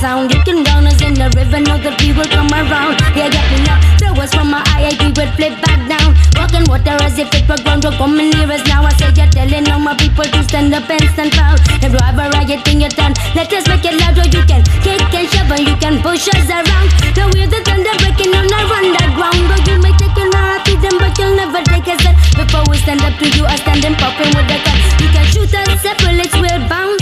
sound. You can drown us in the river, know that we will come around. Yeah, get me now. Throw us from my IIT, would flip back down. Walking water as if it were ground, we're coming near us now. I say you're telling all my people to stand up and stand proud. If you have a riot in your town, let us make it louder. You can kick and shove and you can push us around. Now we're the thunder breaking on our underground. But you may take an heart to them, but you'll never take a step. Before we stand up to you, I stand and popping with the gun. You can shoot us, set bullets, we're bound.